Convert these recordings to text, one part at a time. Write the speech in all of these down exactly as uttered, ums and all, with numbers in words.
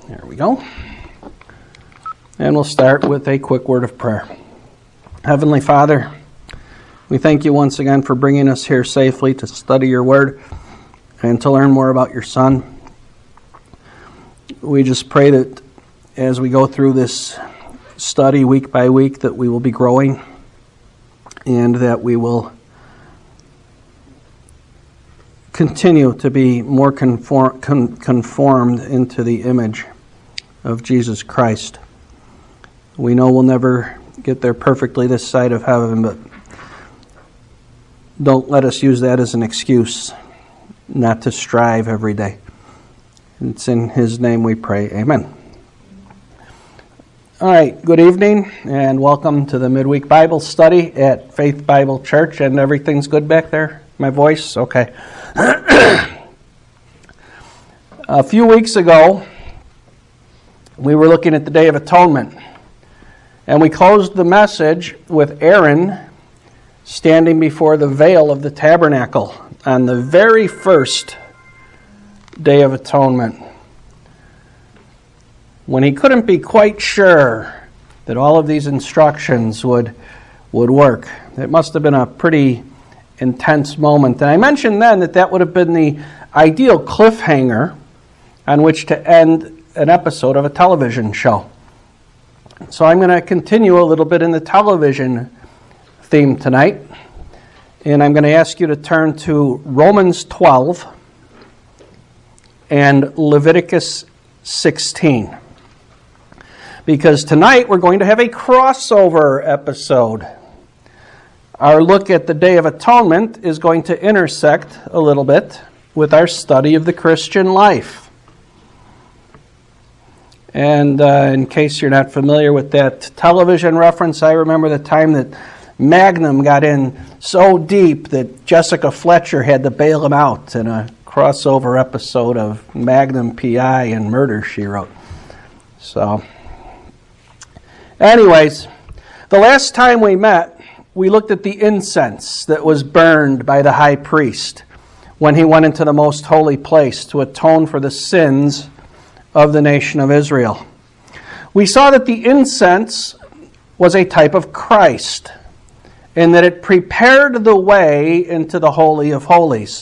There we go. And we'll start with a quick word of prayer. Heavenly Father, we thank you once again for bringing us here safely to study your word and to learn more about your Son. We just pray that as we go through this study week by week that we will be growing and that we will continue to be more conform, con, conformed into the image of Jesus Christ. We know we'll never get there perfectly this side of heaven, but don't let us use that as an excuse not to strive every day. It's in His name we pray. Amen. All right, good evening and welcome to the Midweek Bible Study at Faith Bible Church. And everything's good back there? My voice? Okay. A few weeks ago, we were looking at the Day of Atonement. And we closed the message with Aaron standing before the veil of the tabernacle on the very first Day of Atonement, when he couldn't be quite sure that all of these instructions would, would work. It must have been a pretty intense moment. And I mentioned then that that would have been the ideal cliffhanger on which to end an episode of a television show. So I'm going to continue a little bit in the television theme tonight. And I'm going to ask you to turn to Romans twelve and Leviticus sixteen. Because tonight we're going to have a crossover episode. Our look at the Day of Atonement is going to intersect a little bit with our study of the Christian life. And uh, in case you're not familiar with that television reference, I remember the time that Magnum got in so deep that Jessica Fletcher had to bail him out in a crossover episode of Magnum P I and Murder, She Wrote. So, anyways, the last time we met, we looked at the incense that was burned by the high priest when he went into the most holy place to atone for the sins of the nation of Israel. We saw that the incense was a type of Christ and that it prepared the way into the Holy of Holies.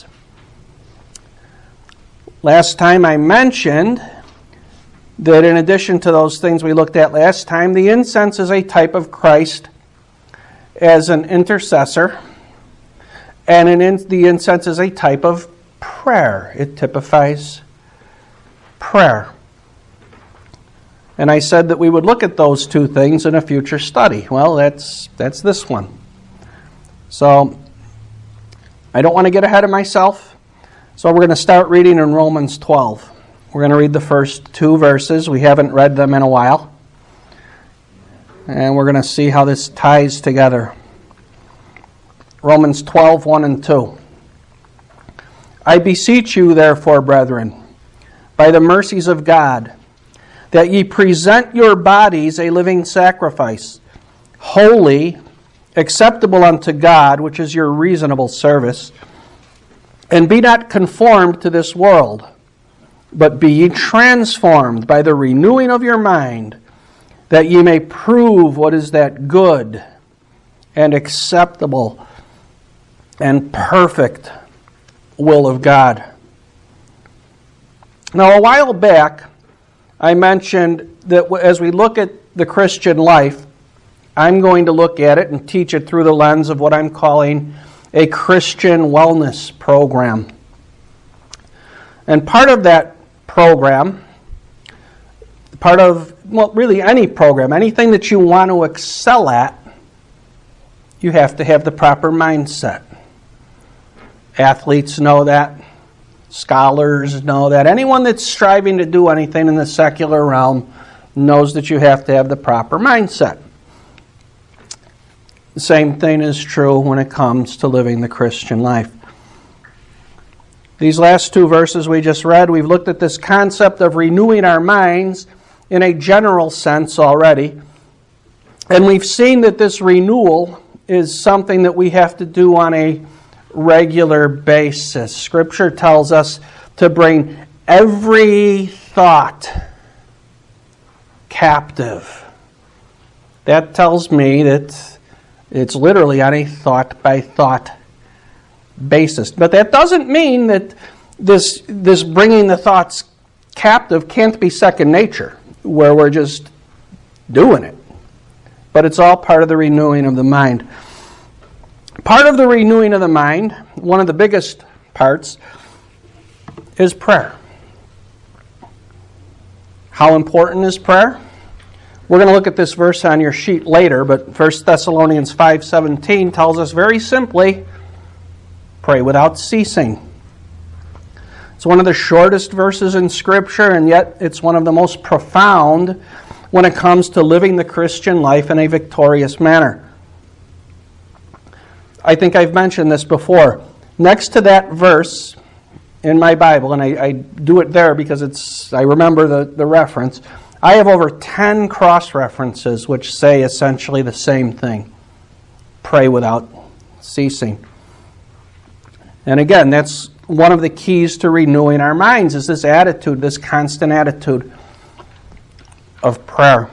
Last time I mentioned that in addition to those things we looked at last time, the incense is a type of Christ as an intercessor, and an in, the incense is a type of prayer. It typifies prayer. And I said that we would look at those two things in a future study. Well, that's that's this one. So I don't want to get ahead of myself. So we're going to start reading in Romans twelve. We're going to read the first two verses. We haven't read them in a while. And we're going to see how this ties together. Romans twelve, one and two. I beseech you, therefore, brethren, by the mercies of God, that ye present your bodies a living sacrifice, holy, acceptable unto God, which is your reasonable service, and be not conformed to this world, but be ye transformed by the renewing of your mind, that ye may prove what is that good and acceptable and perfect will of God. Now, a while back, I mentioned that as we look at the Christian life, I'm going to look at it and teach it through the lens of what I'm calling a Christian wellness program. And part of that program, part of, well, really any program, anything that you want to excel at, you have to have the proper mindset. Athletes know that. Scholars know that. Anyone that's striving to do anything in the secular realm knows that you have to have the proper mindset. The same thing is true when it comes to living the Christian life. These last two verses we just read, we've looked at this concept of renewing our minds in a general sense already. And we've seen that this renewal is something that we have to do on a regular basis. Scripture tells us to bring every thought captive. That tells me that it's literally on a thought-by-thought basis. But that doesn't mean that this, this bringing the thoughts captive can't be second nature, where we're just doing it. But it's all part of the renewing of the mind. Part of the renewing of the mind, one of the biggest parts, is prayer. How important is prayer? We're going to look at this verse on your sheet later, but First Thessalonians five seventeen tells us very simply, pray without ceasing. It's one of the shortest verses in Scripture, and yet it's one of the most profound when it comes to living the Christian life in a victorious manner. I think I've mentioned this before. Next to that verse in my Bible, and I, I do it there because it's I remember the, the reference, I have over ten cross-references which say essentially the same thing. Pray without ceasing. And again, that's one of the keys to renewing our minds, is this attitude, this constant attitude of prayer.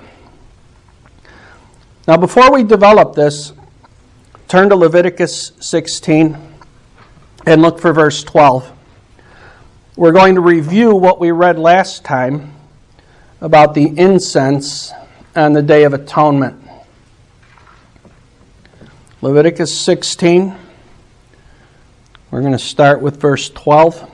Now, before we develop this, turn to Leviticus sixteen and look for verse twelve. We're going to review what we read last time about the incense on the Day of Atonement. Leviticus sixteen. We're going to start with verse twelve.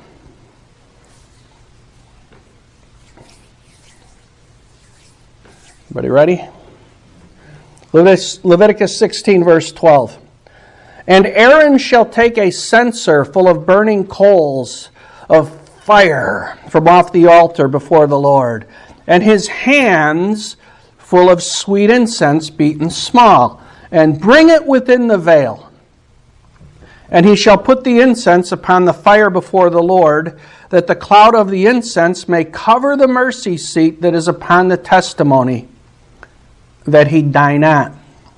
Everybody ready? Leviticus sixteen, verse twelve. And Aaron shall take a censer full of burning coals of fire from off the altar before the Lord, and his hands full of sweet incense beaten small, and bring it within the veil. And he shall put the incense upon the fire before the Lord, that the cloud of the incense may cover the mercy seat that is upon the testimony, that he die not.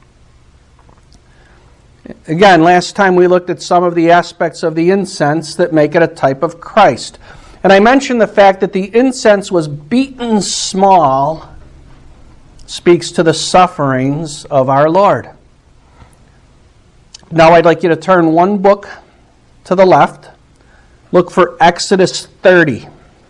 Again, last time we looked at some of the aspects of the incense that make it a type of Christ. And I mentioned the fact that the incense was beaten small, speaks to the sufferings of our Lord. Now I'd like you to turn one book to the left. Look for Exodus thirty.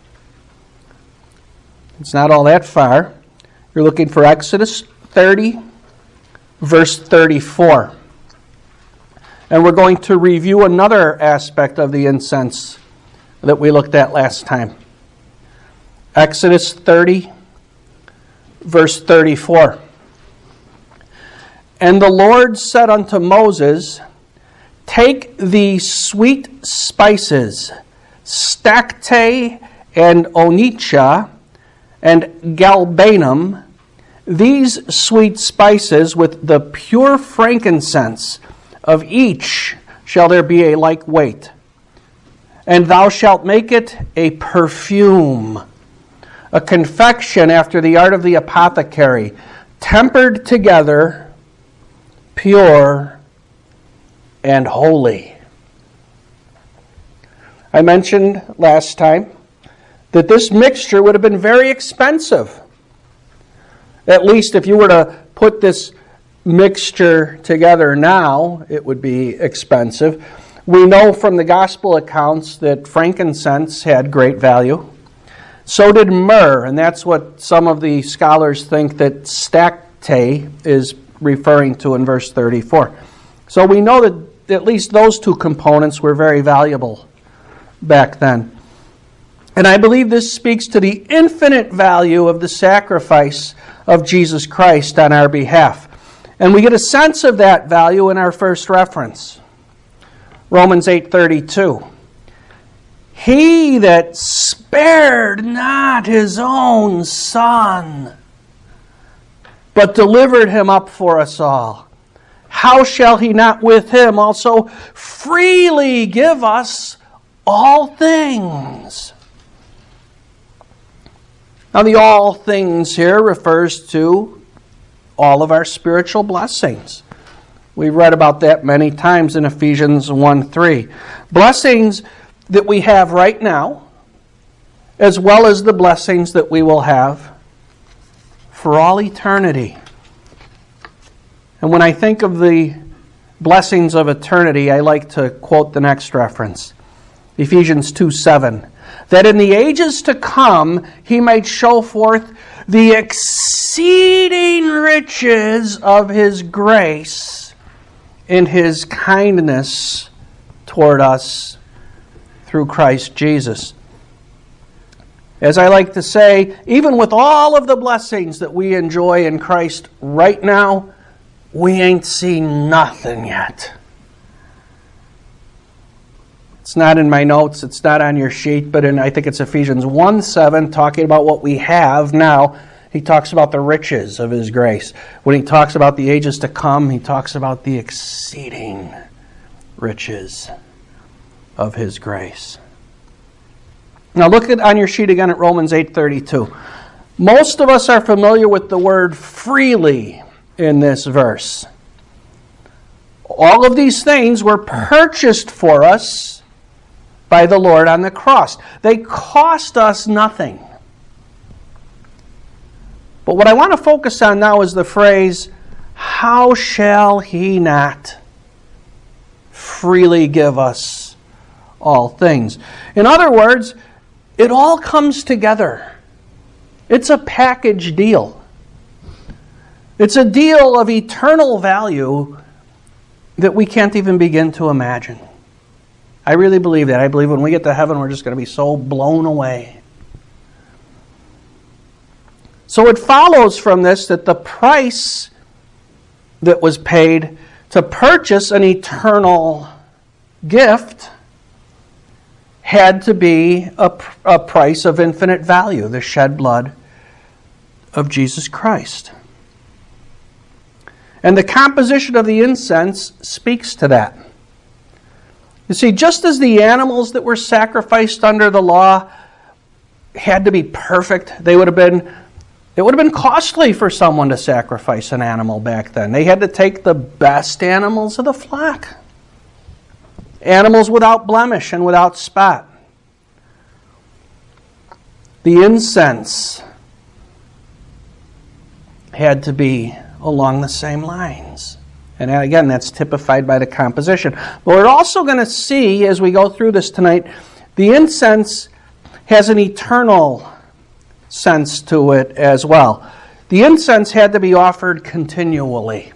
It's not all that far. You're looking for Exodus thirty, verse thirty-four. And we're going to review another aspect of the incense that we looked at last time. Exodus thirty, verse thirty-four. And the Lord said unto Moses, take the sweet spices, stacte and onycha and galbanum, these sweet spices with the pure frankincense, of each shall there be a like weight. And thou shalt make it a perfume, a confection after the art of the apothecary, tempered together, pure and holy. I mentioned last time that this mixture would have been very expensive. At least if you were to put this mixture together now, it would be expensive. We know from the gospel accounts that frankincense had great value. So did myrrh, and that's what some of the scholars think that stacte is referring to in verse thirty-four. So we know that at least those two components were very valuable back then. And I believe this speaks to the infinite value of the sacrifice of Jesus Christ on our behalf. And we get a sense of that value in our first reference. Romans eight thirty-two. He that spared not his own Son, but delivered him up for us all, how shall he not with him also freely give us all things? Now, the all things here refers to all of our spiritual blessings. We've read about that many times in Ephesians one three. Blessings that we have right now, as well as the blessings that we will have for all eternity. And when I think of the blessings of eternity, I like to quote the next reference, Ephesians two seven, that in the ages to come he might show forth the exceeding riches of his grace in his kindness toward us through Christ Jesus. As I like to say, even with all of the blessings that we enjoy in Christ right now, we ain't seen nothing yet. It's not in my notes, it's not on your sheet, but in, I think it's Ephesians one seven, talking about what we have now. He talks about the riches of his grace. When he talks about the ages to come, he talks about the exceeding riches of his grace. Now look at on your sheet again at Romans eight thirty-two. Most of us are familiar with the word freely in this verse. All of these things were purchased for us by the Lord on the cross. They cost us nothing. But what I want to focus on now is the phrase, how shall he not freely give us all things? In other words, it all comes together. It's a package deal. It's a deal of eternal value that we can't even begin to imagine. I really believe that. I believe when we get to heaven, we're just going to be so blown away. So it follows from this that the price that was paid to purchase an eternal gift had to be a, a price of infinite value, the shed blood of Jesus Christ. And the composition of the incense speaks to that. You see, just as the animals that were sacrificed under the law had to be perfect, they would have been, it would have been costly for someone to sacrifice an animal back then. They had to take the best animals of the flock. Animals without blemish and without spot. The incense had to be along the same lines. And again, that's typified by the composition. But we're also going to see, as we go through this tonight, the incense has an eternal sense to it as well. The incense had to be offered continually.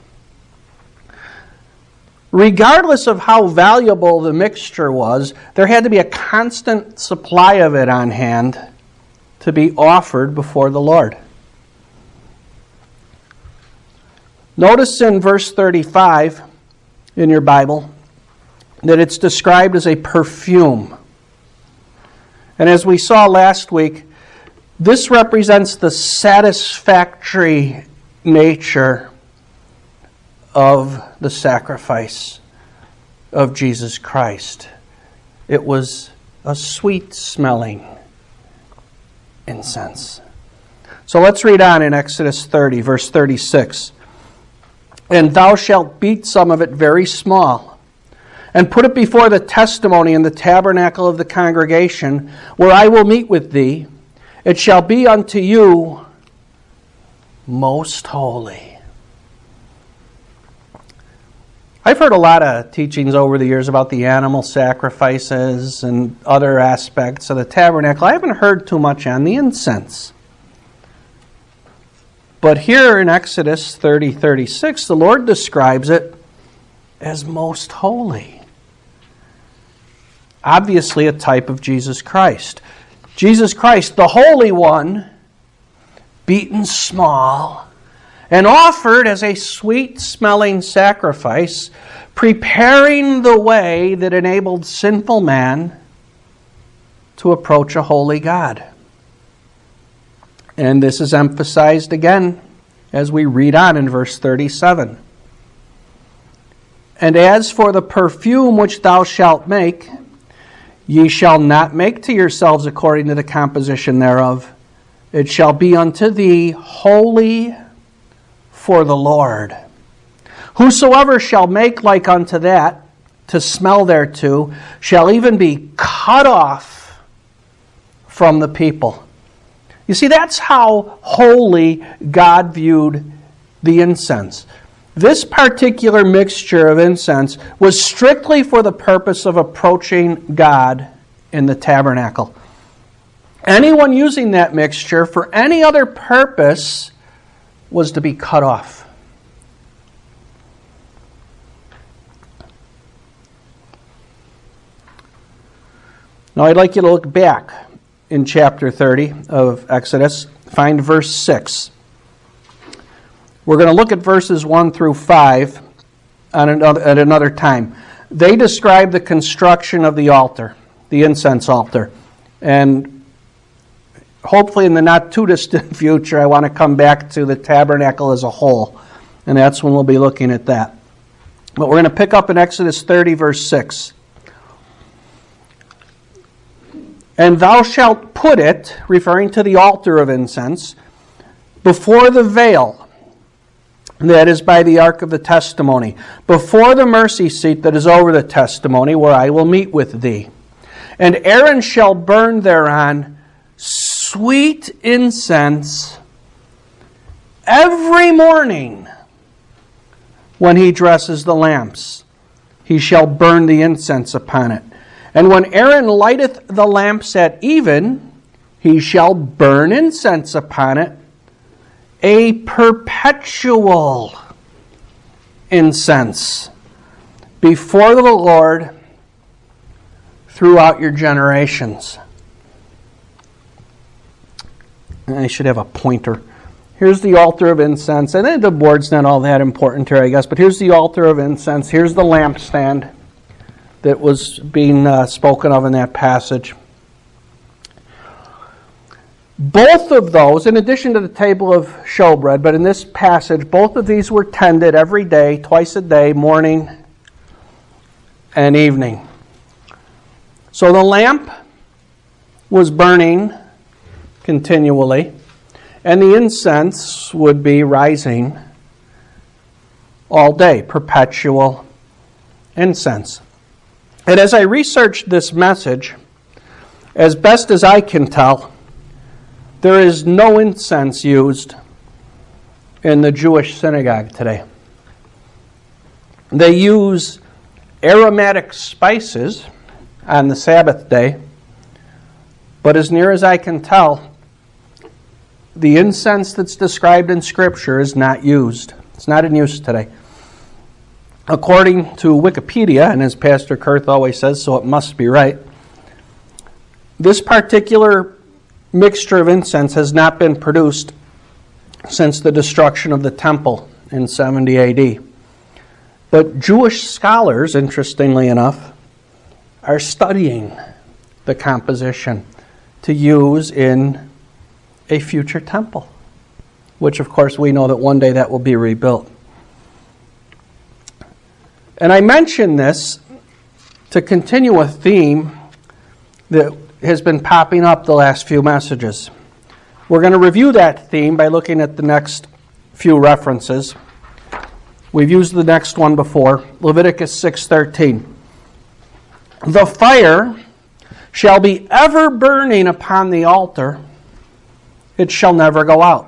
Regardless of how valuable the mixture was, there had to be a constant supply of it on hand to be offered before the Lord. Notice in verse thirty-five in your Bible that it's described as a perfume. And as we saw last week, this represents the satisfactory nature of the sacrifice of Jesus Christ. It was a sweet-smelling incense. So let's read on in Exodus thirty, verse thirty-six. And thou shalt beat some of it very small, and put it before the testimony in the tabernacle of the congregation, where I will meet with thee. It shall be unto you most holy. I've heard a lot of teachings over the years about the animal sacrifices and other aspects of the tabernacle. I haven't heard too much on the incense. But here in Exodus thirty thirty-six, the Lord describes it as most holy. Obviously a type of Jesus Christ. Jesus Christ, the Holy One, beaten small, and offered as a sweet-smelling sacrifice, preparing the way that enabled sinful man to approach a holy God. And this is emphasized again as we read on in verse thirty-seven. And as for the perfume which thou shalt make, ye shall not make to yourselves according to the composition thereof. It shall be unto thee holy for the Lord. Whosoever shall make like unto that, to smell thereto, shall even be cut off from the people. You see, that's how holy God viewed the incense. This particular mixture of incense was strictly for the purpose of approaching God in the tabernacle. Anyone using that mixture for any other purpose was to be cut off. Now I'd like you to look back in chapter thirty of Exodus. Find verse six. We're going to look at verses one through five on another, at another time. They describe the construction of the altar, the incense altar. And hopefully in the not too distant future, I want to come back to the tabernacle as a whole. And that's when we'll be looking at that. But we're going to pick up in Exodus thirty, verse six. And thou shalt put it, referring to the altar of incense, before the veil, that is by the ark of the testimony, before the mercy seat that is over the testimony, where I will meet with thee. And Aaron shall burn thereon sweet incense every morning when he dresses the lamps. He shall burn the incense upon it. And when Aaron lighteth the lamps at even, he shall burn incense upon it, a perpetual incense before the Lord throughout your generations. I should have a pointer. Here's the altar of incense. And then the board's not all that important here, I guess, but here's the altar of incense. Here's the lampstand that was being uh, spoken of in that passage. Both of those, in addition to the table of showbread, but in this passage, both of these were tended every day, twice a day, morning and evening. So the lamp was burning continually, and the incense would be rising all day, perpetual incense. And as I researched this message, as best as I can tell, there is no incense used in the Jewish synagogue today. They use aromatic spices on the Sabbath day, but as near as I can tell, the incense that's described in Scripture is not used. It's not in use today. According to Wikipedia, and as Pastor Kurth always says, so it must be right, this particular mixture of incense has not been produced since the destruction of the temple in seventy A D. But Jewish scholars, interestingly enough, are studying the composition to use in a future temple, which of course we know that one day that will be rebuilt. And I mention this to continue a theme that has been popping up the last few messages. We're going to review that theme by looking at the next few references. We've used the next one before, Leviticus six thirteen. The fire shall be ever burning upon the altar, it shall never go out.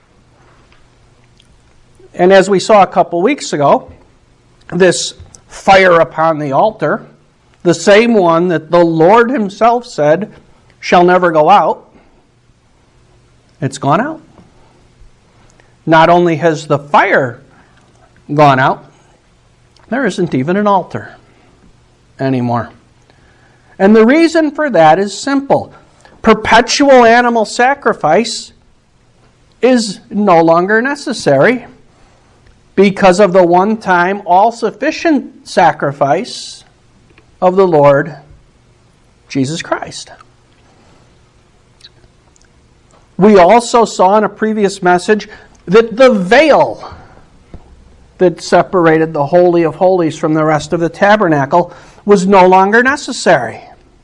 And as we saw a couple weeks ago, this fire upon the altar, the same one that the Lord himself said shall never go out, it's gone out. Not only has the fire gone out, there isn't even an altar anymore. And the reason for that is simple. Perpetual animal sacrifice is no longer necessary because of the one-time, all-sufficient sacrifice of the Lord Jesus Christ. We also saw in a previous message that the veil that separated the Holy of Holies from the rest of the tabernacle was no longer necessary.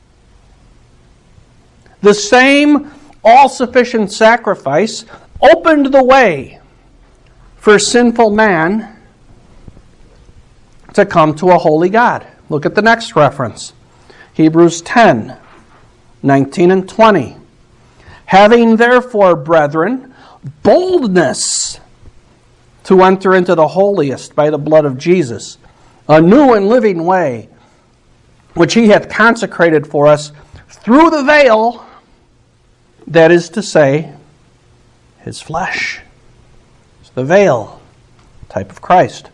The same all-sufficient sacrifice opened the way for sinful man to come to a holy God. Look at the next reference. Hebrews ten, nineteen and twenty. Having therefore, brethren, boldness to enter into the holiest by the blood of Jesus, a new and living way, which he hath consecrated for us through the veil, that is to say, his flesh. It's the veil, type of Christ.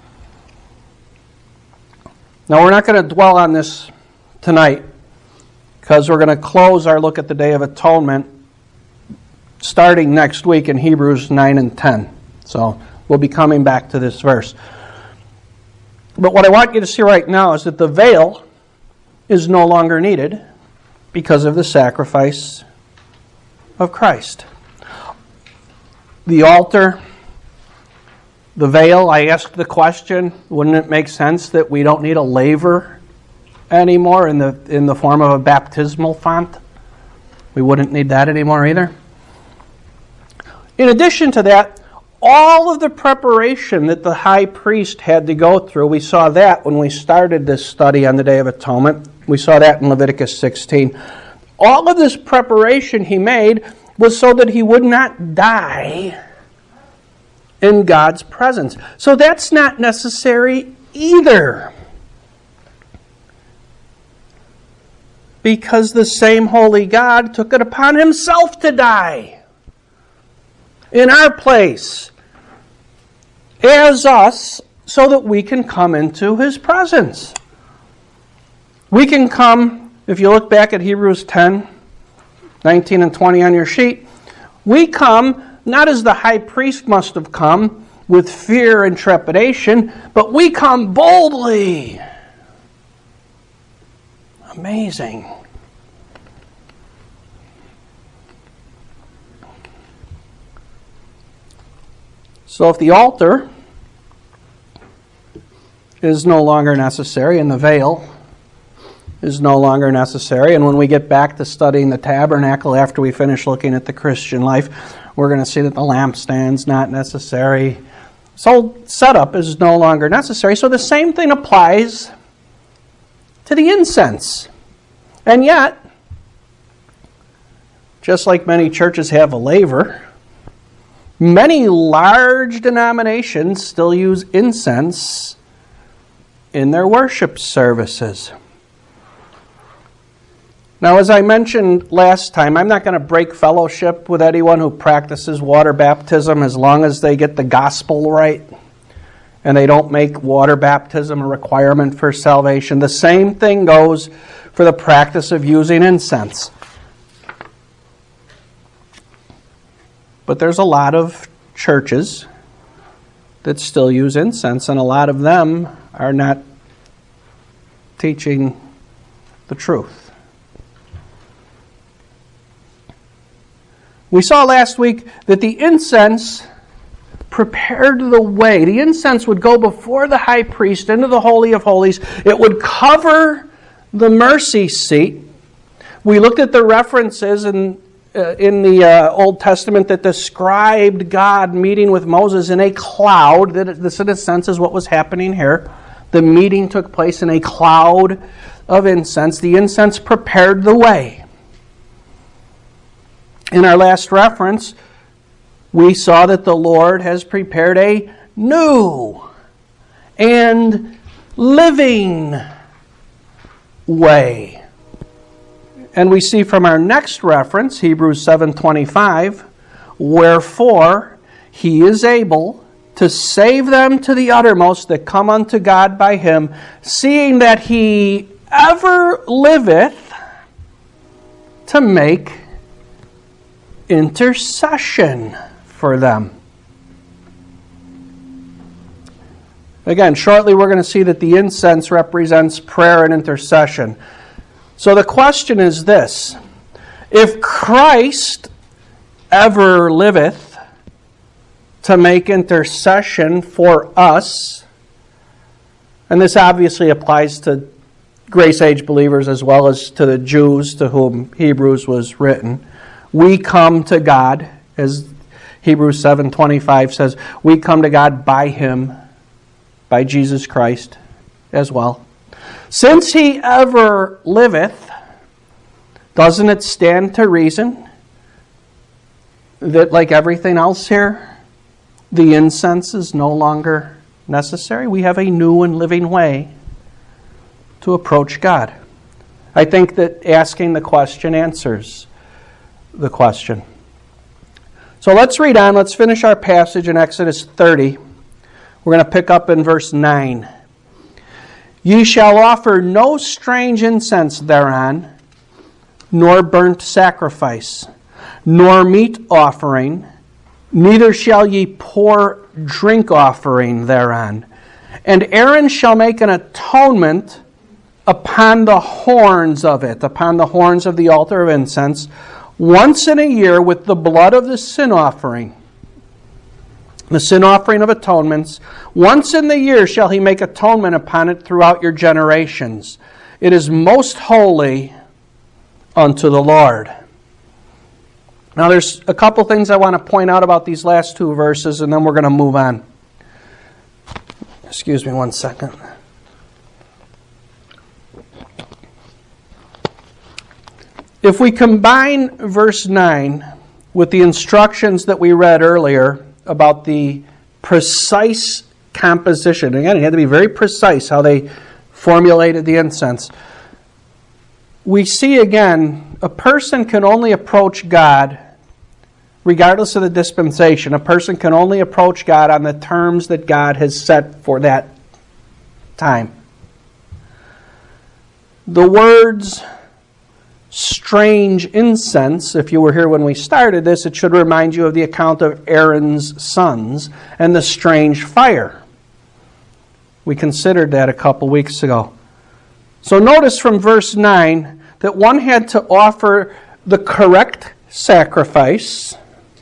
Now, we're not going to dwell on this tonight, because we're going to close our look at the Day of Atonement starting next week in Hebrews nine and ten. So we'll be coming back to this verse. But what I want you to see right now is that the veil is no longer needed because of the sacrifice of Christ. The altar, the veil, I asked the question, wouldn't it make sense that we don't need a laver anymore in the in the form of a baptismal font? We wouldn't need that anymore either. In addition to that, all of the preparation that the high priest had to go through, we saw that when we started this study on the Day of Atonement. We saw that in Leviticus sixteen. All of this preparation he made was so that he would not die in God's presence. So that's not necessary either, because the same holy God took it upon himself to die in our place as us, so that we can come into his presence. We can come, if you look back at Hebrews ten, nineteen and twenty on your sheet, we come not as the high priest must have come, with fear and trepidation, but we come boldly. Amazing. So if the altar is no longer necessary and the veil is no longer necessary, and when we get back to studying the tabernacle after we finish looking at the Christian life, we're going to see that the lampstand's not necessary. This whole setup is no longer necessary. So the same thing applies to the incense. And yet, just like many churches have a laver, many large denominations still use incense in their worship services. Now, as I mentioned last time, I'm not going to break fellowship with anyone who practices water baptism as long as they get the gospel right and they don't make water baptism a requirement for salvation. The same thing goes for the practice of using incense. But there's a lot of churches that still use incense, and a lot of them are not teaching the truth. We saw last week that the incense prepared the way. The incense would go before the high priest into the Holy of Holies. It would cover the mercy seat. We looked at the references in, uh, in the uh, Old Testament that described God meeting with Moses in a cloud. That this, in a sense, is what was happening here. The meeting took place in a cloud of incense. The incense prepared the way. In our last reference, we saw that the Lord has prepared a new and living way. And we see from our next reference, Hebrews seven twenty-five, wherefore he is able to save them to the uttermost that come unto God by him, seeing that he ever liveth to make intercession for them. Again, shortly we're going to see that the incense represents prayer and intercession. So the question is this: if Christ ever liveth to make intercession for us, and this obviously applies to Grace Age believers as well as to the Jews to whom Hebrews was written, we come to God, as Hebrews seven twenty-five says, we come to God by him, by Jesus Christ as well. Since he ever liveth, doesn't it stand to reason that, like everything else here, the incense is no longer necessary. We have a new and living way to approach God. I think that asking the question answers the question. So let's read on. Let's finish our passage in Exodus thirty. We're going to pick up in verse nine. Ye shall offer no strange incense thereon, nor burnt sacrifice, nor meat offering, neither shall ye pour drink offering thereon. And Aaron shall make an atonement upon the horns of it, upon the horns of the altar of incense, once in a year with the blood of the sin offering. The sin offering of atonements. Once in the year shall he make atonement upon it throughout your generations. It is most holy unto the Lord. Now there's a couple things I want to point out about these last two verses, and then we're going to move on. Excuse me one second. If we combine verse nine with the instructions that we read earlier about the precise composition, again, it had to be very precise how they formulated the incense, we see again, a person can only approach God, regardless of the dispensation, a person can only approach God on the terms that God has set for that time. The words strange incense, if you were here when we started this, it should remind you of the account of Aaron's sons and the strange fire. We considered that a couple weeks ago. So notice from verse nine that one had to offer the correct sacrifice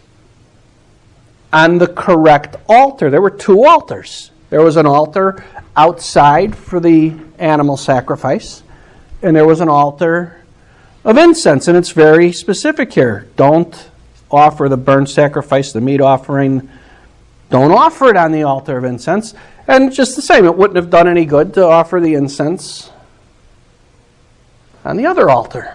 on the correct altar. There were two altars. There was an altar outside for the animal sacrifice, and there was an altar of incense, and it's very specific here. Don't offer the burnt sacrifice, the meat offering. Don't offer it on the altar of incense. And just the same, it wouldn't have done any good to offer the incense on the other altar.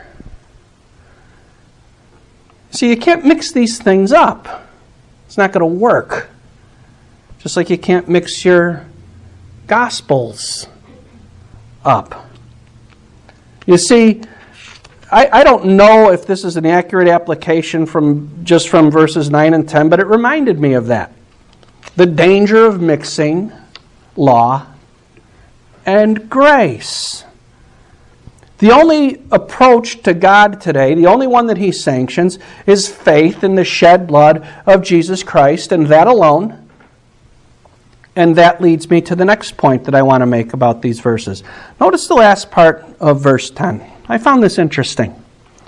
See, you can't mix these things up. It's not going to work. Just like you can't mix your Gospels up. You see, I, I don't know if this is an accurate application from just from verses nine and ten, but it reminded me of that. The danger of mixing law and grace. The only approach to God today, the only one that He sanctions, is faith in the shed blood of Jesus Christ, and that alone. And that leads me to the next point that I want to make about these verses. Notice the last part of verse ten. I found this interesting.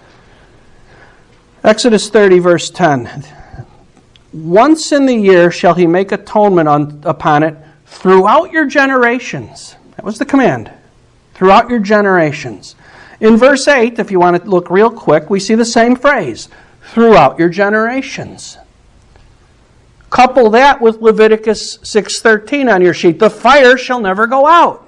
Exodus thirty, verse ten. Once in the year shall he make atonement on, upon it throughout your generations. That was the command. Throughout your generations. In verse eight, if you want to look real quick, we see the same phrase. Throughout your generations. Couple that with Leviticus six thirteen on your sheet. The fire shall never go out.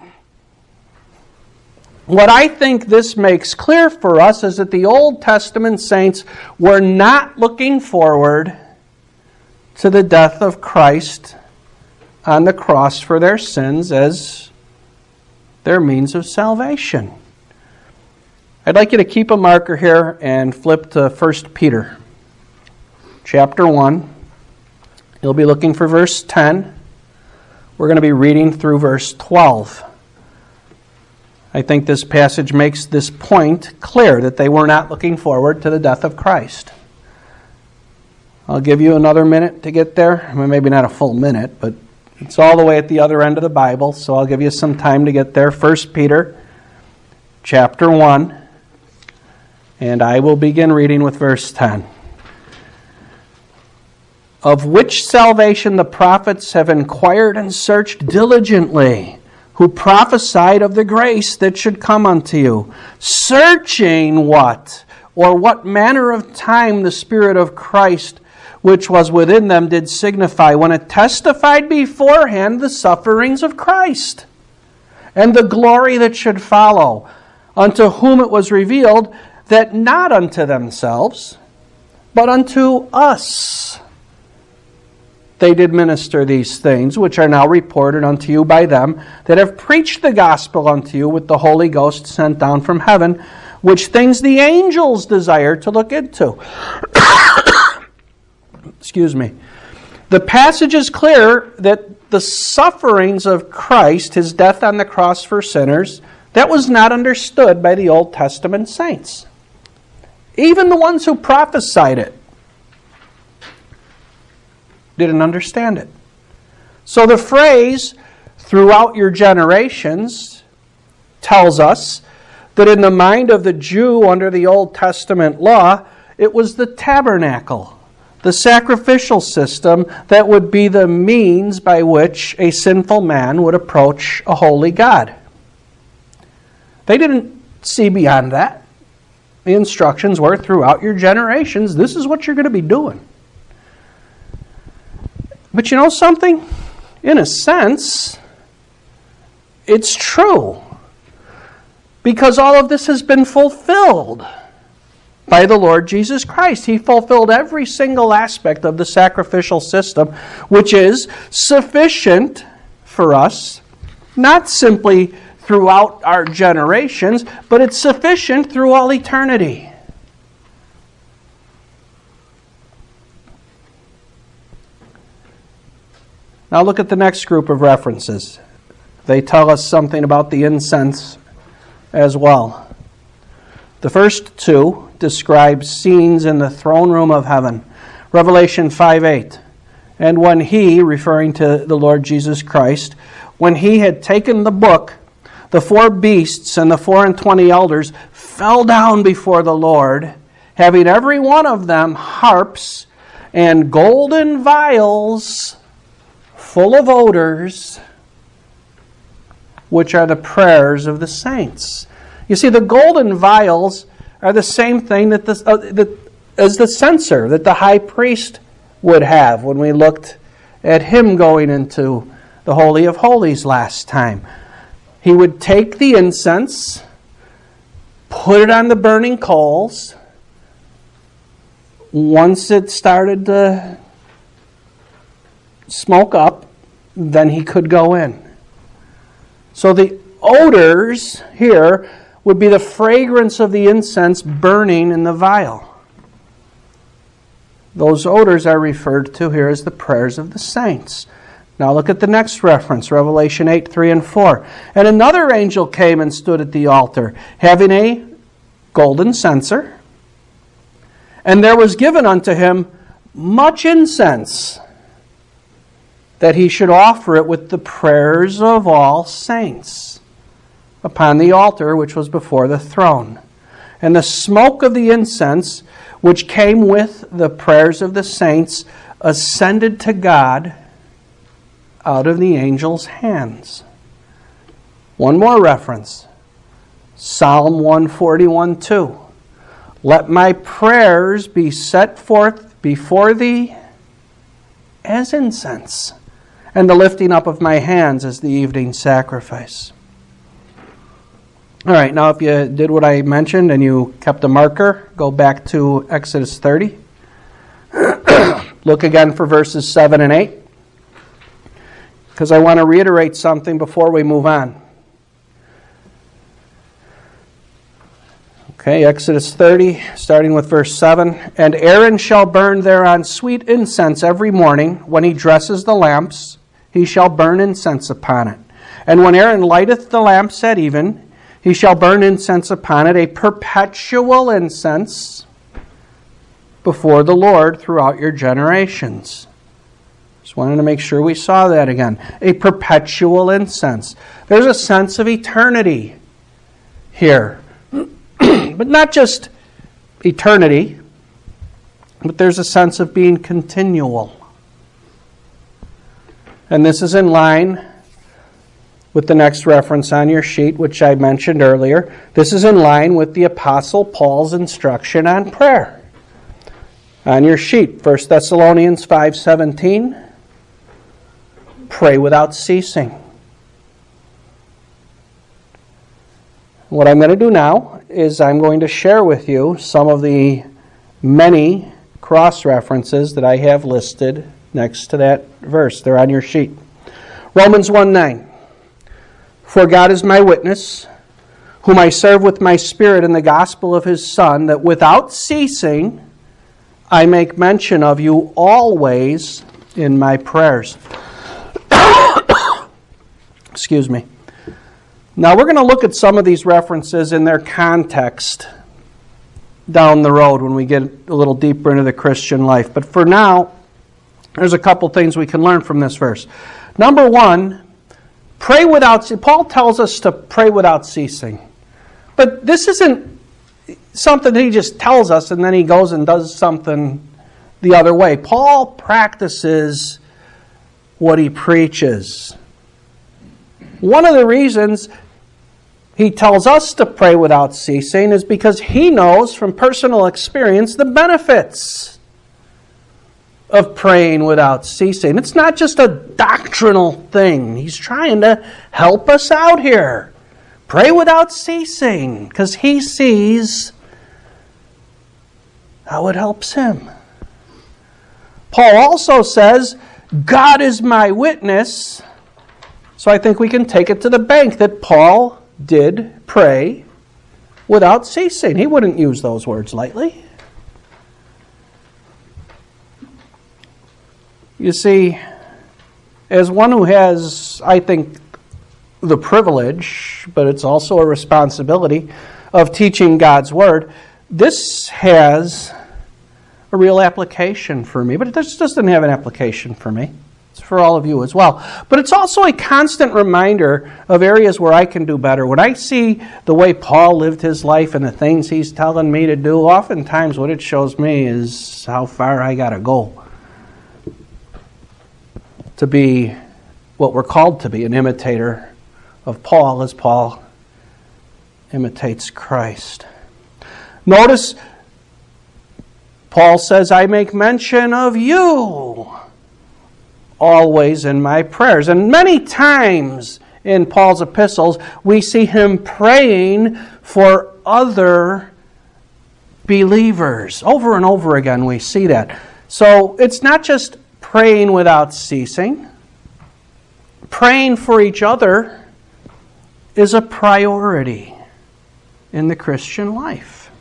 What I think this makes clear for us is that the Old Testament saints were not looking forward to the death of Christ on the cross for their sins as their means of salvation. I'd like you to keep a marker here and flip to First Peter chapter one. You'll be looking for verse ten. We're going to be reading through verse twelve. I think this passage makes this point clear, that they were not looking forward to the death of Christ. I'll give you another minute to get there. I mean, maybe not a full minute, but it's all the way at the other end of the Bible, so I'll give you some time to get there. First Peter chapter one, and I will begin reading with verse ten. Of which salvation the prophets have inquired and searched diligently, who prophesied of the grace that should come unto you, searching what, or what manner of time the Spirit of Christ which was within them did signify, when it testified beforehand the sufferings of Christ, and the glory that should follow, unto whom it was revealed that not unto themselves, but unto us they did minister these things, which are now reported unto you by them that have preached the gospel unto you with the Holy Ghost sent down from heaven, which things the angels desire to look into. Excuse me. The passage is clear that the sufferings of Christ, his death on the cross for sinners, that was not understood by the Old Testament saints. Even the ones who prophesied it didn't understand it. So the phrase, throughout your generations, tells us that in the mind of the Jew under the Old Testament law, it was the tabernacle, the sacrificial system that would be the means by which a sinful man would approach a holy God. They didn't see beyond that. The instructions were, throughout your generations, this is what you're going to be doing. But you know something? In a sense, it's true. Because all of this has been fulfilled by the Lord Jesus Christ. He fulfilled every single aspect of the sacrificial system, which is sufficient for us, not simply throughout our generations, but it's sufficient through all eternity. Now look at the next group of references. They tell us something about the incense as well. The first two describe scenes in the throne room of heaven. Revelation five eight. And when he, referring to the Lord Jesus Christ, when he had taken the book, the four beasts and the four and twenty elders fell down before the Lord, having every one of them harps and golden vials full of odors, which are the prayers of the saints. You see, the golden vials are the same thing that the, uh, that, as the censer that the high priest would have when we looked at him going into the Holy of Holies last time. He would take the incense, put it on the burning coals. Once it started to smoke up, then he could go in. So the odors here would be the fragrance of the incense burning in the vial. Those odors are referred to here as the prayers of the saints. Now look at the next reference, Revelation eight, three and four. And another angel came and stood at the altar, having a golden censer. And there was given unto him much incense, that he should offer it with the prayers of all saints upon the altar which was before the throne. And the smoke of the incense, which came with the prayers of the saints, ascended to God out of the angel's hands. One more reference. Psalm one forty-one, two. Let my prayers be set forth before thee as incense, and the lifting up of my hands as the evening sacrifice. All right, now if you did what I mentioned and you kept a marker, go back to Exodus thirty. Look again for verses seven and eight, because I want to reiterate something before we move on. Okay, Exodus thirty, starting with verse seven. And Aaron shall burn thereon sweet incense every morning. When he dresses the lamps, he shall burn incense upon it. And when Aaron lighteth the lamps at even, he shall burn incense upon it, a perpetual incense before the Lord throughout your generations. Just wanted to make sure we saw that again. A perpetual incense. There's a sense of eternity here. But not just eternity, but there's a sense of being continual. And this is in line with the next reference on your sheet, which I mentioned earlier. This is in line with the Apostle Paul's instruction on prayer. On your sheet, First Thessalonians five seventeen, pray without ceasing. What I'm going to do now is I'm going to share with you some of the many cross-references that I have listed next to that verse. They're on your sheet. Romans one nine. For God is my witness, whom I serve with my spirit in the gospel of his Son, that without ceasing I make mention of you always in my prayers. Excuse me. Now we're going to look at some of these references in their context down the road when we get a little deeper into the Christian life. But for now, there's a couple things we can learn from this verse. Number one, pray without ceasing. Paul tells us to pray without ceasing. But this isn't something that he just tells us and then he goes and does something the other way. Paul practices what he preaches. One of the reasons he tells us to pray without ceasing is because he knows from personal experience the benefits of praying without ceasing. It's not just a doctrinal thing. He's trying to help us out here. Pray without ceasing, because he sees how it helps him. Paul also says, God is my witness. So I think we can take it to the bank that Paul did pray without ceasing. He wouldn't use those words lightly. You see, as one who has, I think, the privilege, but it's also a responsibility, of teaching God's Word, this has a real application for me. But it just doesn't have an application for me. It's for all of you as well. But it's also a constant reminder of areas where I can do better. When I see the way Paul lived his life and the things he's telling me to do, oftentimes what it shows me is how far I got to go to be what we're called to be, an imitator of Paul as Paul imitates Christ. Notice Paul says, I make mention of you always in my prayers. And many times in Paul's epistles, we see him praying for other believers. Over and over again we see that. So it's not just praying without ceasing. Praying for each other is a priority in the Christian life.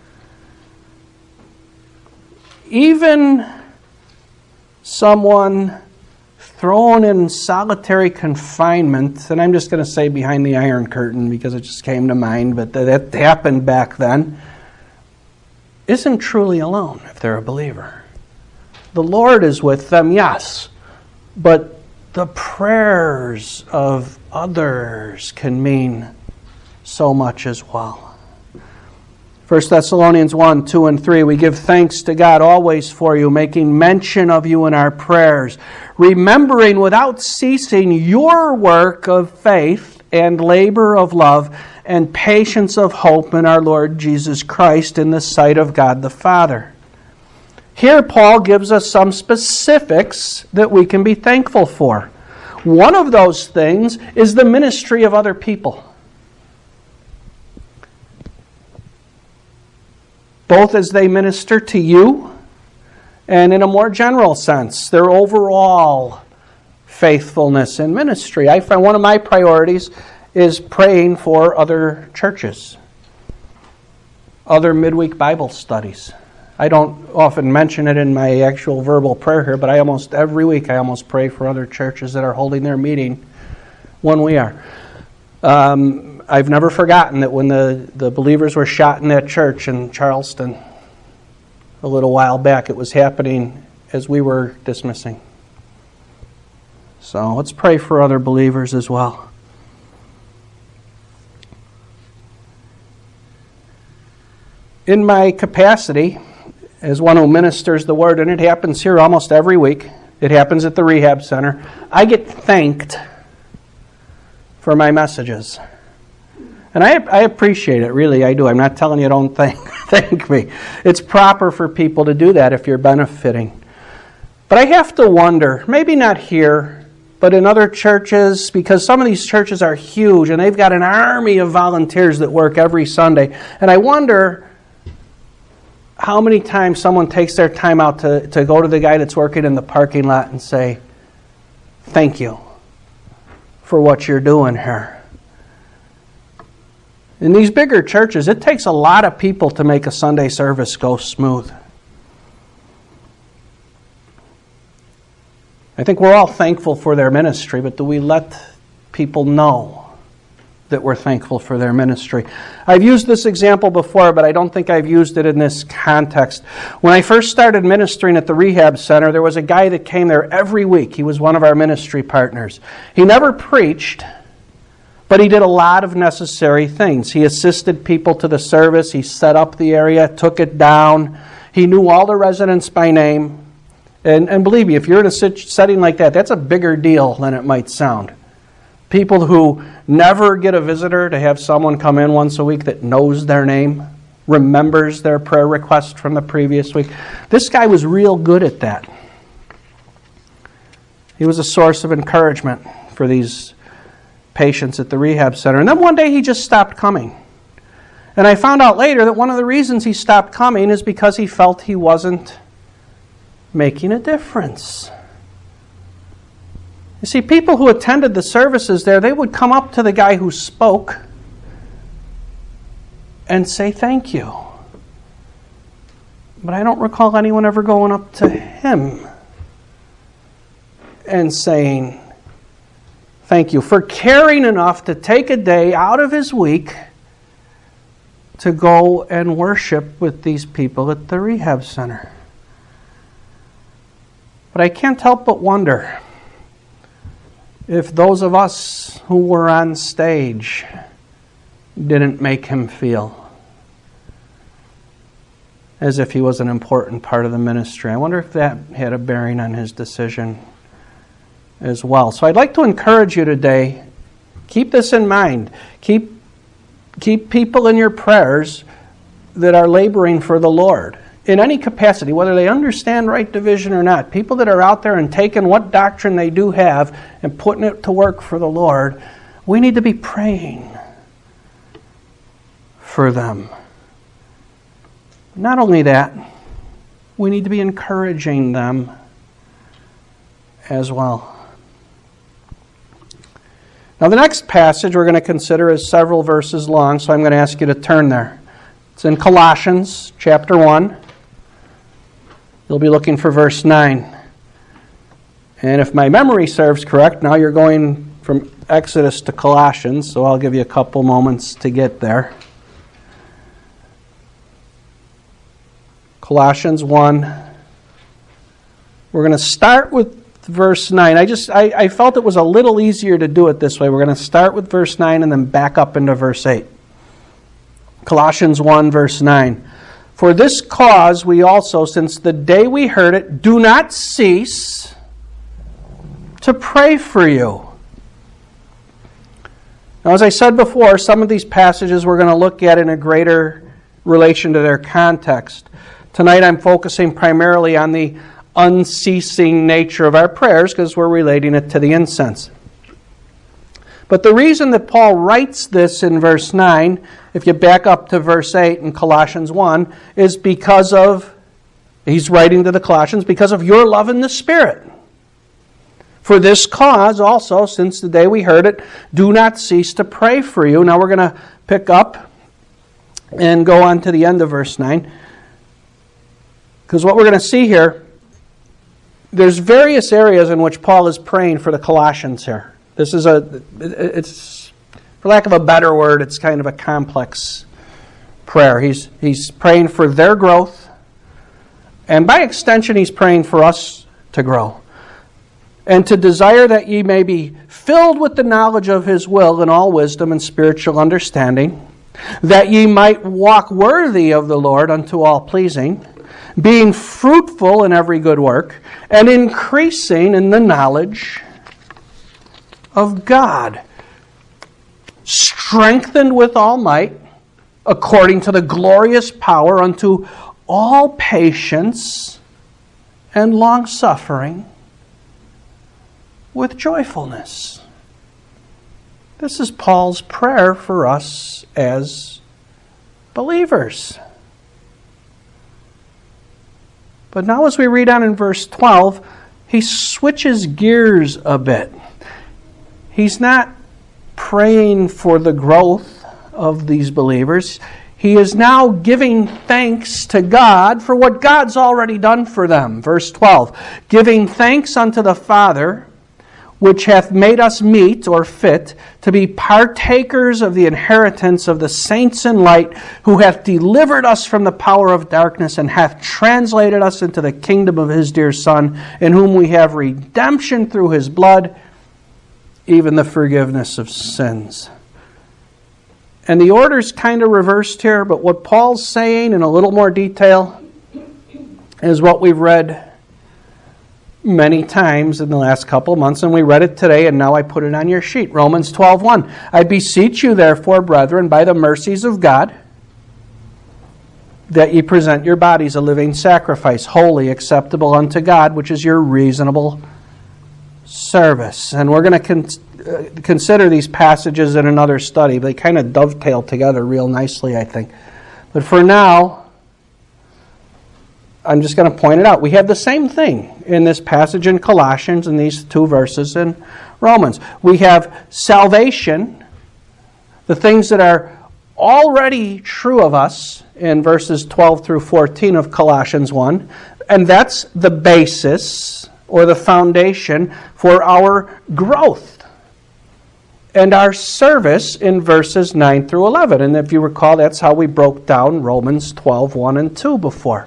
Even someone thrown in solitary confinement, and I'm just going to say behind the Iron Curtain because it just came to mind, but that happened back then, isn't truly alone if they're a believer. The Lord is with them, yes, but the prayers of others can mean so much as well. First Thessalonians one, two, and three, we give thanks to God always for you, making mention of you in our prayers, remembering without ceasing your work of faith and labor of love and patience of hope in our Lord Jesus Christ in the sight of God the Father. Here Paul gives us some specifics that we can be thankful for. One of those things is the ministry of other people. Both as they minister to you and in a more general sense, their overall faithfulness in ministry. I find one of my priorities is praying for other churches, other midweek Bible studies. I don't often mention it in my actual verbal prayer here, but I almost every week I almost pray for other churches that are holding their meeting when we are. Um, I've never forgotten that when the, the believers were shot in that church in Charleston a little while back, it was happening as we were dismissing. So let's pray for other believers as well. In my capacity as one who ministers the Word, and it happens here almost every week, it happens at the rehab center, I get thanked for my messages. And I, I appreciate it, really, I do. I'm not telling you don't thank, thank me. It's proper for people to do that if you're benefiting. But I have to wonder, maybe not here, but in other churches, because some of these churches are huge, and they've got an army of volunteers that work every Sunday, and I wonder how many times someone takes their time out to, to go to the guy that's working in the parking lot and say, thank you for what you're doing here. In these bigger churches, it takes a lot of people to make a Sunday service go smooth. I think we're all thankful for their ministry, but do we let people know that we're thankful for their ministry? I've used this example before, but I don't think I've used it in this context. When I first started ministering at the rehab center, there was a guy that came there every week. He was one of our ministry partners. He never preached, but he did a lot of necessary things. He assisted people to the service. He set up the area, took it down. He knew all the residents by name. And, and believe me, if you're in a setting like that, that's a bigger deal than it might sound. People who never get a visitor, to have someone come in once a week that knows their name, remembers their prayer request from the previous week. This guy was real good at that. He was a source of encouragement for these patients at the rehab center. And then one day he just stopped coming. And I found out later that one of the reasons he stopped coming is because he felt he wasn't making a difference. You see, people who attended the services there, they would come up to the guy who spoke and say thank you. But I don't recall anyone ever going up to him and saying thank you for caring enough to take a day out of his week to go and worship with these people at the rehab center. But I can't help but wonder if those of us who were on stage didn't make him feel as if he was an important part of the ministry. I wonder if that had a bearing on his decision as well. So I'd like to encourage you today, keep this in mind. Keep, keep people in your prayers that are laboring for the Lord in any capacity, whether they understand right division or not. People that are out there and taking what doctrine they do have and putting it to work for the Lord, we need to be praying for them. Not only that, we need to be encouraging them as well. Now, the next passage we're going to consider is several verses long, so I'm going to ask you to turn there. It's in Colossians chapter one. You'll be looking for verse nine. And if my memory serves correct, now you're going from Exodus to Colossians, so I'll give you a couple moments to get there. Colossians one. We're going to start with verse nine. I just I, I felt it was a little easier to do it this way. We're going to start with verse nine and then back up into verse eight. Colossians one, verse nine. For this cause we also, since the day we heard it, do not cease to pray for you. Now, as I said before, some of these passages we're going to look at in a greater relation to their context. Tonight I'm focusing primarily on the unceasing nature of our prayers because we're relating it to the incense. But the reason that Paul writes this in verse nine, if you back up to verse eight in Colossians one, is because of, he's writing to the Colossians, because of your love in the Spirit. For this cause also, since the day we heard it, do not cease to pray for you. Now we're going to pick up and go on to the end of verse nine. Because what we're going to see here, there's various areas in which Paul is praying for the Colossians here. This is a, it's, for lack of a better word, it's kind of a complex prayer. He's, he's praying for their growth, and by extension, he's praying for us to grow. And to desire that ye may be filled with the knowledge of his will in all wisdom and spiritual understanding, that ye might walk worthy of the Lord unto all pleasing, being fruitful in every good work, and increasing in the knowledge of God, strengthened with all might, according to the glorious power unto all patience and long-suffering with joyfulness. This is Paul's prayer for us as believers. But now as we read on in verse twelve, he switches gears a bit. He's not praying for the growth of these believers. He is now giving thanks to God for what God's already done for them. Verse twelve, giving thanks unto the Father, which hath made us meet or fit to be partakers of the inheritance of the saints in light, who hath delivered us from the power of darkness and hath translated us into the kingdom of his dear Son, in whom we have redemption through his blood, even the forgiveness of sins. And the order's kind of reversed here, but what Paul's saying in a little more detail is what we've read many times in the last couple of months, and we read it today, and now I put it on your sheet. Romans twelve one. I beseech you, therefore, brethren, by the mercies of God, that ye present your bodies a living sacrifice, holy, acceptable unto God, which is your reasonable service. And we're going to con- uh, consider these passages in another study. They kind of dovetail together real nicely, I think. But for now, I'm just going to point it out. We have the same thing in this passage in Colossians and these two verses in Romans. We have salvation, the things that are already true of us in verses twelve through fourteen of Colossians one, and that's the basis or the foundation for our growth and our service in verses nine through eleven. And if you recall, that's how we broke down Romans twelve one and two before.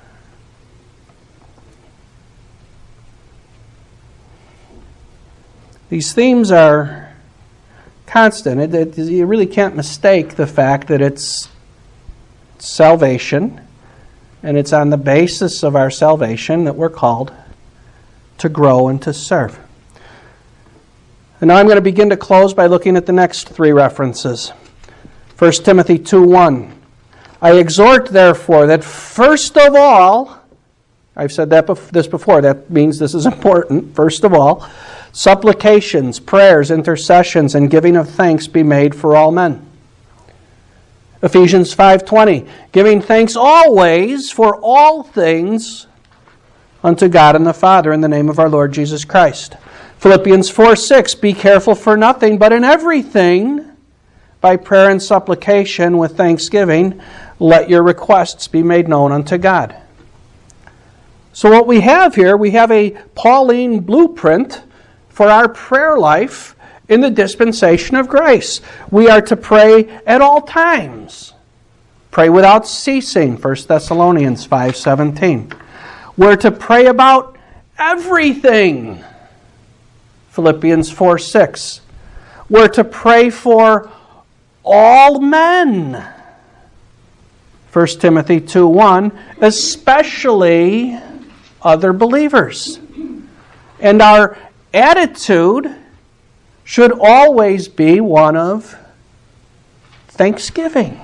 These themes are constant. It, it, you really can't mistake the fact that it's salvation, and it's on the basis of our salvation that we're called to grow and to serve. And now I'm going to begin to close by looking at the next three references. First Timothy two one. I exhort, therefore, that first of all, I've said that bef- this before, that means this is important, first of all, supplications, prayers, intercessions, and giving of thanks be made for all men. Ephesians five twenty, giving thanks always for all things unto God and the Father in the name of our Lord Jesus Christ. Philippians four six, be careful for nothing, but in everything, by prayer and supplication with thanksgiving, let your requests be made known unto God. So what we have here, we have a Pauline blueprint for our prayer life in the dispensation of grace. We are to pray at all times. Pray without ceasing, First Thessalonians five seventeen. We're to pray about everything, Philippians four six. We're to pray for all men, First Timothy two one, especially other believers. And our attitude should always be one of thanksgiving.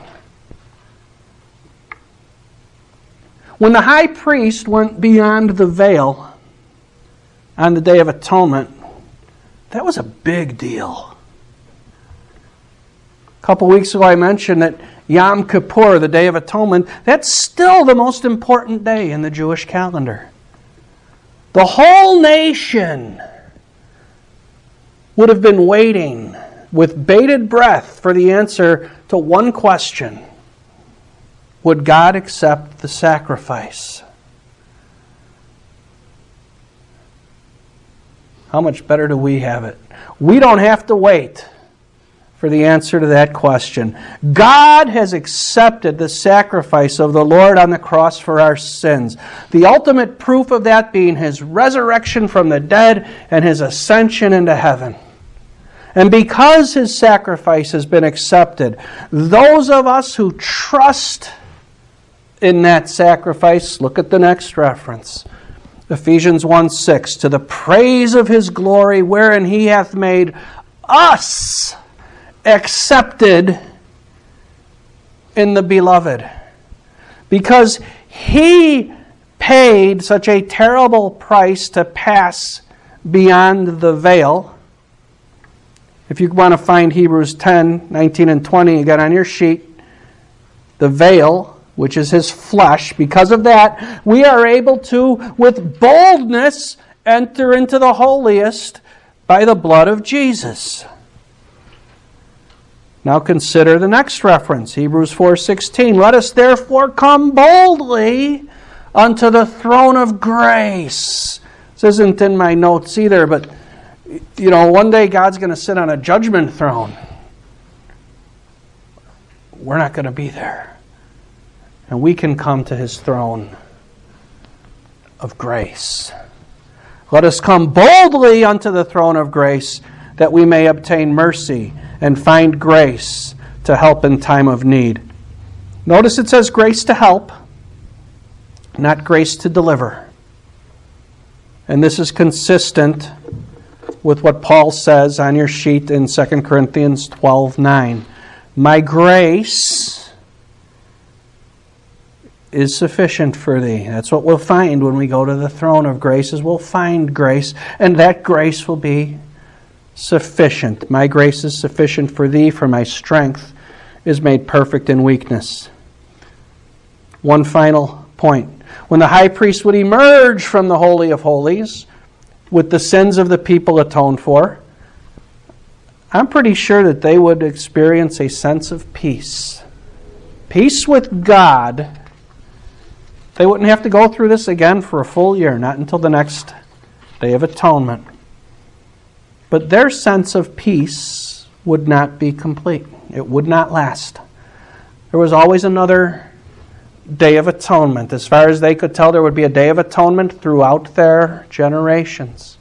When the high priest went beyond the veil on the Day of Atonement, that was a big deal. A couple weeks ago I mentioned that Yom Kippur, the Day of Atonement, that's still the most important day in the Jewish calendar. The whole nation would have been waiting with bated breath for the answer to one question. Would God accept the sacrifice? How much better do we have it? We don't have to wait for the answer to that question. God has accepted the sacrifice of the Lord on the cross for our sins. The ultimate proof of that being His resurrection from the dead and His ascension into heaven. And because His sacrifice has been accepted, those of us who trust in that sacrifice, look at the next reference. Ephesians one six, to the praise of His glory, wherein He hath made us accepted in the Beloved. Because He paid such a terrible price to pass beyond the veil. If you want to find Hebrews ten, nineteen and twenty, you got on your sheet, the veil which is his flesh. Because of that, we are able to, with boldness, enter into the holiest by the blood of Jesus. Now consider the next reference, Hebrews four sixteen. Let us therefore come boldly unto the throne of grace. This isn't in my notes either, but you know, one day God's going to sit on a judgment throne. We're not going to be there. And we can come to his throne of grace. Let us come boldly unto the throne of grace, that we may obtain mercy and find grace to help in time of need. Notice it says grace to help, not grace to deliver. And this is consistent with what Paul says on your sheet in Second Corinthians twelve nine. My grace is sufficient for thee. That's what we'll find when we go to the throne of grace, is we'll find grace, and that grace will be sufficient. My grace is sufficient for thee, for my strength is made perfect in weakness. One final point. When the high priest would emerge from the Holy of Holies with the sins of the people atoned for, I'm pretty sure that they would experience a sense of peace. Peace with God. They wouldn't have to go through this again for a full year, not until the next Day of Atonement. But their sense of peace would not be complete. It would not last. There was always another Day of Atonement. As far as they could tell, there would be a Day of Atonement throughout their generations.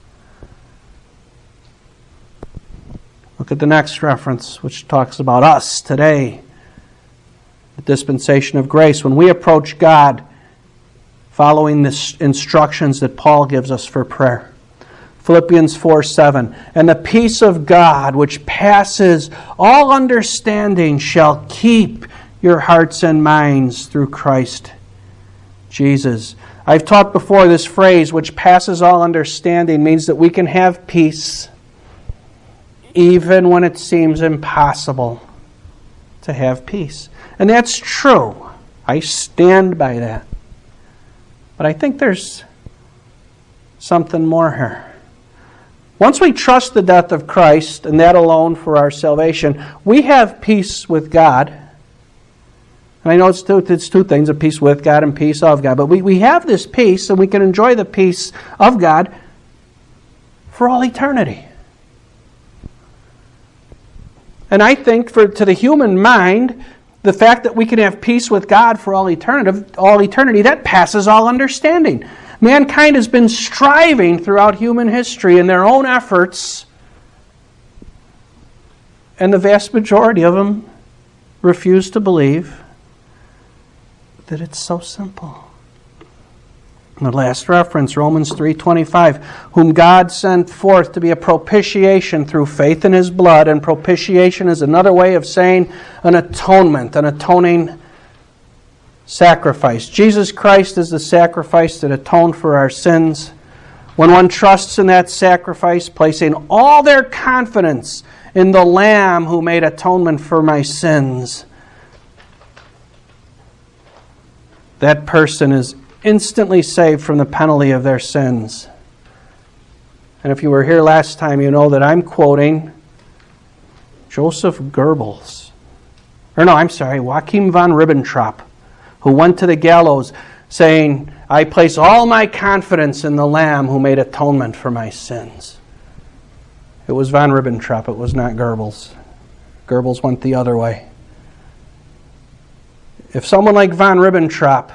Look at the next reference, which talks about us today. The dispensation of grace. When we approach God following the instructions that Paul gives us for prayer. Philippians four seven. And the peace of God, which passes all understanding, shall keep your hearts and minds through Christ Jesus. I've taught before, this phrase, which passes all understanding, means that we can have peace even when it seems impossible to have peace. And that's true. I stand by that. But I think there's something more here. Once we trust the death of Christ, and that alone for our salvation, we have peace with God. And I know it's two, it's two things, a peace with God and peace of God. But we, we have this peace, and we can enjoy the peace of God for all eternity. And I think for to the human mind, the fact that we can have peace with God for all eternity, all eternity, that passes all understanding. Mankind has been striving throughout human history in their own efforts, and the vast majority of them refuse to believe that it's so simple. The last reference, Romans three twenty-five, whom God sent forth to be a propitiation through faith in his blood. And propitiation is another way of saying an atonement, an atoning sacrifice. Jesus Christ is the sacrifice that atoned for our sins. When one trusts in that sacrifice, placing all their confidence in the Lamb who made atonement for my sins, that person is instantly saved from the penalty of their sins. And if you were here last time, you know that I'm quoting Joseph Goebbels. Or no, I'm sorry, Joachim von Ribbentrop, who went to the gallows saying, I place all my confidence in the Lamb who made atonement for my sins. It was von Ribbentrop, it was not Goebbels. Goebbels went the other way. If someone like von Ribbentrop,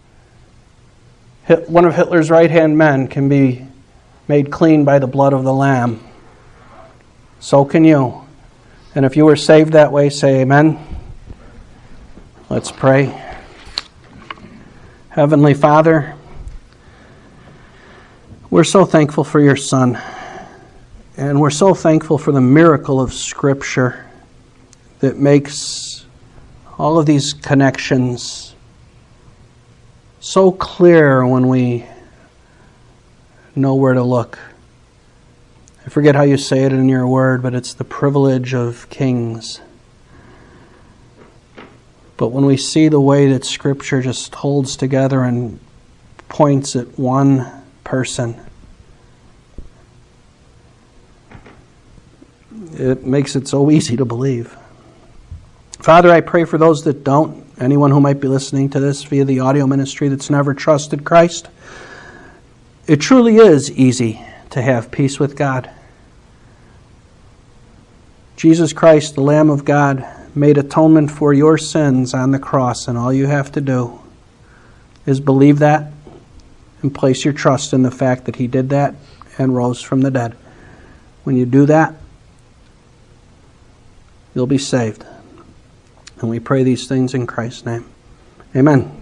one of Hitler's right-hand men, can be made clean by the blood of the Lamb, so can you. And if you were saved that way, say amen. Let's pray. Heavenly Father, we're so thankful for your Son. And we're so thankful for the miracle of Scripture that makes all of these connections so clear when we know where to look. I forget how you say it in your word, but it's the privilege of kings. But when we see the way that Scripture just holds together and points at one person, it makes it so easy to believe. Father, I pray for those that don't, anyone who might be listening to this via the audio ministry that's never trusted Christ. It truly is easy to have peace with God. Jesus Christ, the Lamb of God, made atonement for your sins on the cross, and all you have to do is believe that and place your trust in the fact that He did that and rose from the dead. When you do that, you'll be saved. And we pray these things in Christ's name. Amen.